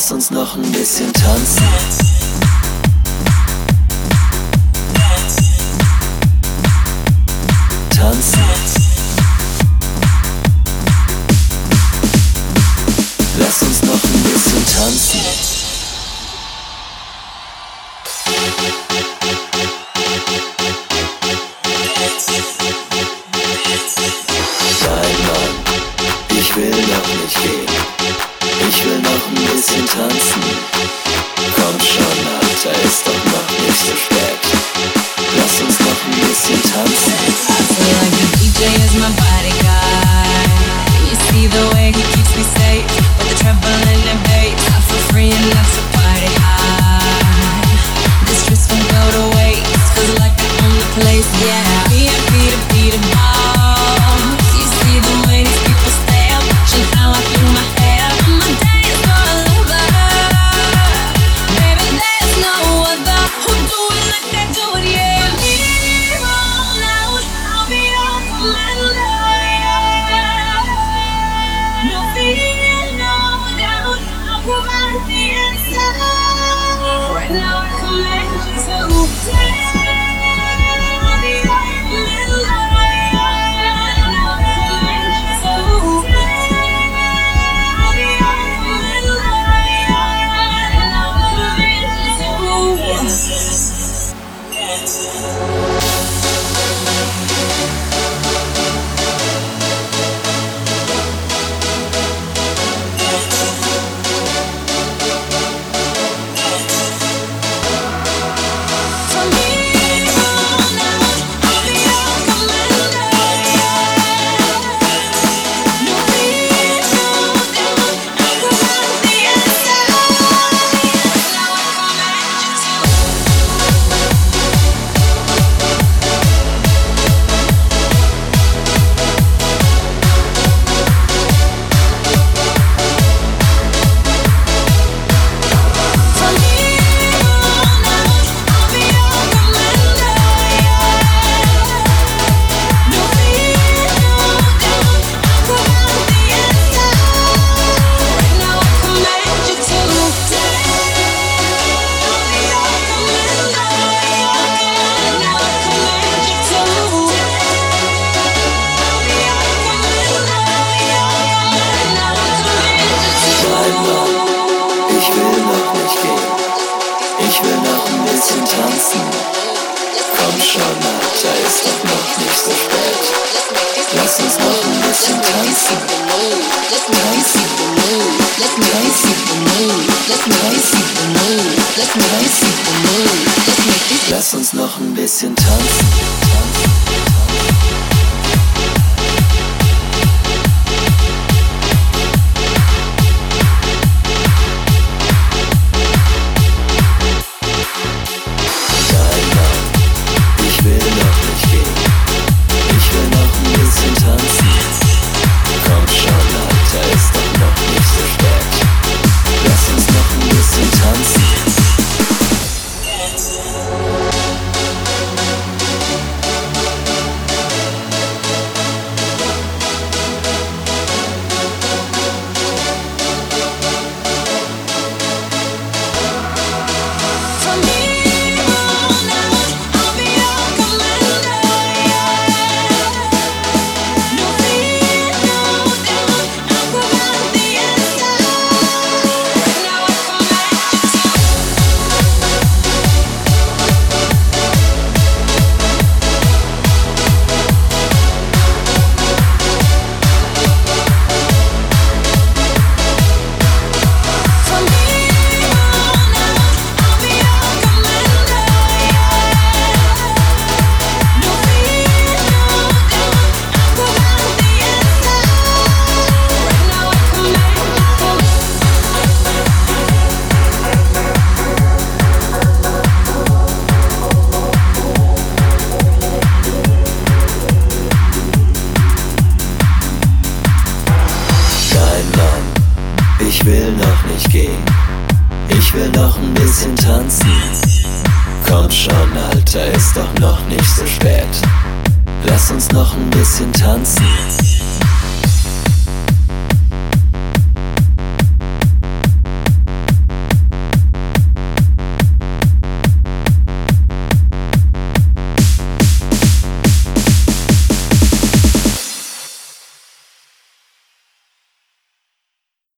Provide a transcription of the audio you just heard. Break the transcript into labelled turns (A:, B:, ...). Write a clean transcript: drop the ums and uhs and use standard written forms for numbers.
A: Lass uns noch ein bisschen tanzen. Tanzen. Lass uns noch ein bisschen tanzen. Nein, Mann, ich will noch nicht gehen. Ich will noch ein bisschen tanzen. Komm schon, Alter, ist doch noch nicht so spät. Lass uns noch ein bisschen tanzen.
B: I feel like the DJ is my bodyguard. You see the way he keeps me safe with the treble and the bass. I feel free enough to party hard. This stress won't go to waste. Feels like I own the place, yeah. Beat a ball. You see the way these people stare, watching how I fling my hair. My day is all over. Baby, there's no other who do it like I do it, yeah. Leave all out, I'll be your commander, yeah. No fear, no doubt, I'll provide the answer. Right now I command you to dance.
A: Lass uns noch ein bisschen tanzen. Ich will noch nicht gehen, ich will noch ein bisschen tanzen. Komm schon, Alter, ist doch noch nicht so spät. Lass uns noch ein bisschen tanzen.